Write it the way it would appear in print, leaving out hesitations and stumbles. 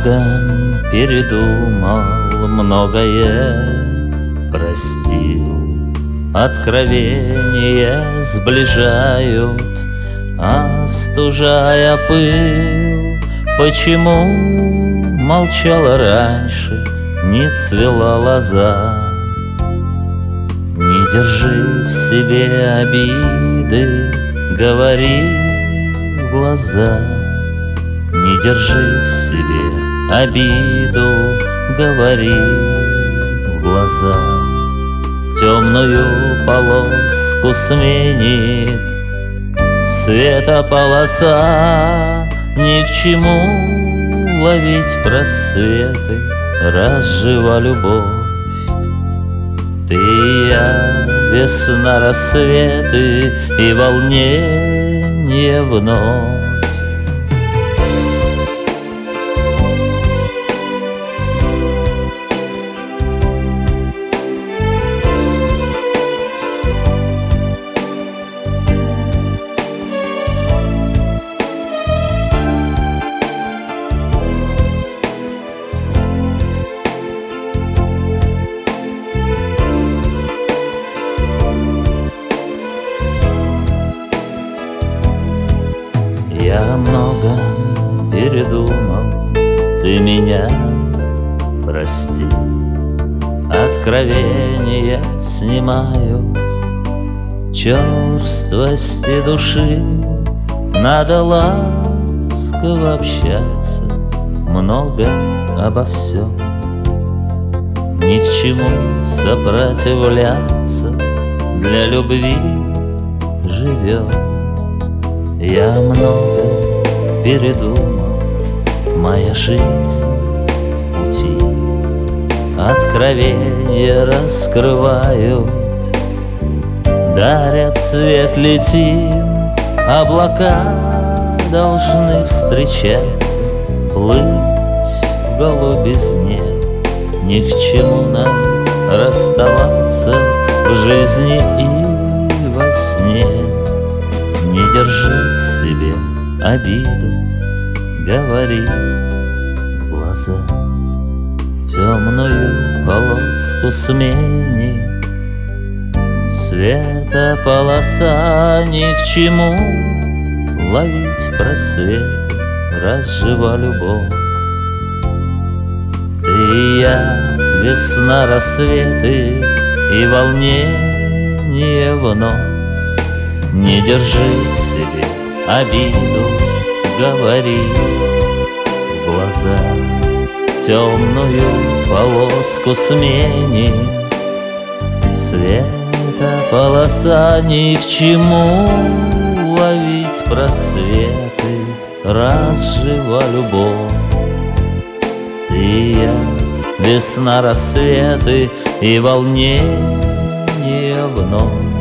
многом передумал, многое простил. Откровения сближают, остужая пыл. Почему молчала раньше, не цвела лоза? Не держи в себе обиды, говори в глаза. Не держи в себе обиду, говори в глаза. Темную полоску сменит светополоса. Ни к чему ловить просветы, разжива любовь. Ты и я, весна, рассветы и волнение вновь. Я много передумал, ты меня прости. Откровения снимают черствости души. Надо ласково общаться, много обо всем. Ни к чему сопротивляться, для любви живем. Я много передумал, моя жизнь в пути. Откровения раскрывают, дарят свет, летим. Облака должны встречаться, плыть в голубизне. Ни к чему нам расставаться в жизни и во сне. Не держи в себе обиду, говори в глаза. Темную полоску смени светополоса. Ни к чему ловить просвет, разжива любовь. Ты и я, весна, рассветы и волнение вновь. Не держи в себе обиду, говори в глаза. Темную полоску смени светополоса. Ни к чему ловить просветы, разжива любовь. Ты и я, весна, рассветы и волнение вновь.